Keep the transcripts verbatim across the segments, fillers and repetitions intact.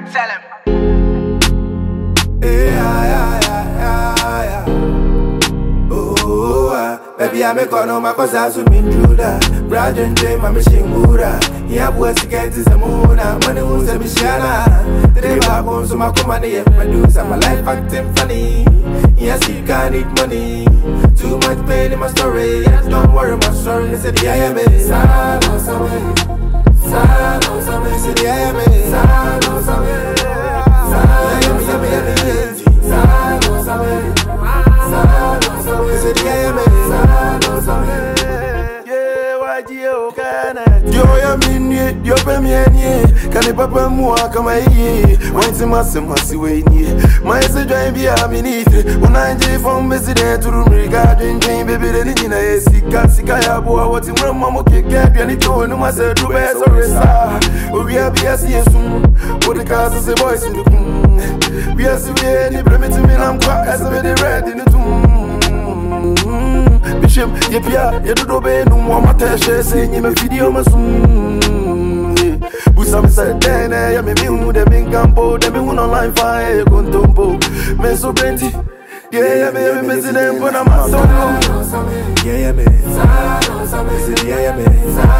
can tell him. Yeah, yeah, yeah, yeah, yeah. Oh, uh, baby, I make on my cause I so mean do that. Brad and Jay, my machine Buddha. Yeah, boys to get to the moon. Money who's a Michana. The day back home, so my company, my dudes, and my life acting funny. Yes, you can't eat money. Too much pain in my story. Yes, don't worry, my story. They said, yeah, yeah, me. Silence away. Silence away. Said, yeah, me. Silence away. Silence away. Silence away. Silence away. Said, yeah, me. Silence away. Yeah, why do you can Yo, ya minye, yo pe mienye. Kani papa mua kama iye. Wanti masi masi wenye. Maese join biya minite. Unanje from president to room regarding dream baby the nina sika sika ya boa wati mrama mo keke bia ni to no mase do be so resa. We are bia si esum. What the cause is boys in the kum. We are si we ni permit me nam kwa as we the red in the tum. Bishop, ye pia, ye do be no more matashe, say ye me video masum. Busam said, then I am a meal, the big campo, the moon online fire, contumpo. Men so plenty, yeah, yeah, me, Mister Them, but I'm out so yeah, yeah, me, yeah, me,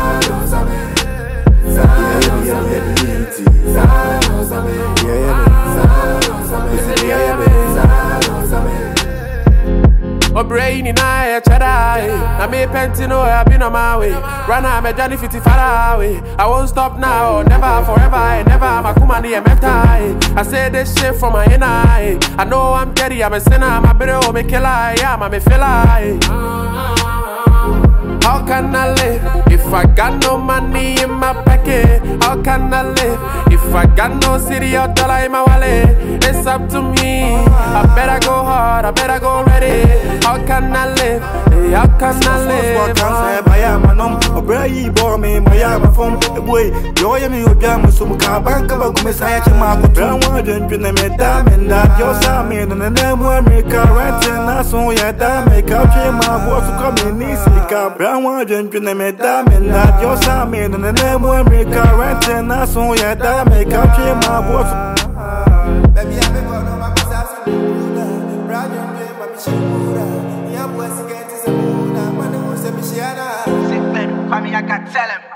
yeah, me. My brain in I chadai. I may pentino, I've been on my way. Run out, my Johnny fifty far away. I won't stop now, never, forever, never. My kumani, I'm I say this shit from my inner eye. I know I'm dirty, I'm a sinner. I'm a better, I'm a killer, yeah, I'm a filler. How can I live if I got no money in my pocket? How can I live if I got no city or dollar in my wallet? It's up to me. I better go hard, I better go ready. How can I live? Hey, how can I live? I am a numb, a brave boy, me, my am a phone. Boy, you're me, you're damn, so much. I bank about Messiah, my brown one, and you name it, damn, and that you're Sammy, and the name will make a rent, and I saw your damn, make up, my boss to come in, easy, brown one, and you name it, damn, and that you're Sammy, and the name will make a rent, and I saw your damn, make up, my boss. Baby, I'm going to my house, Brad and Jay, my machine, yeah, boys, get to the moon, I'm going to say, Michiana. Sick man, I can tell him.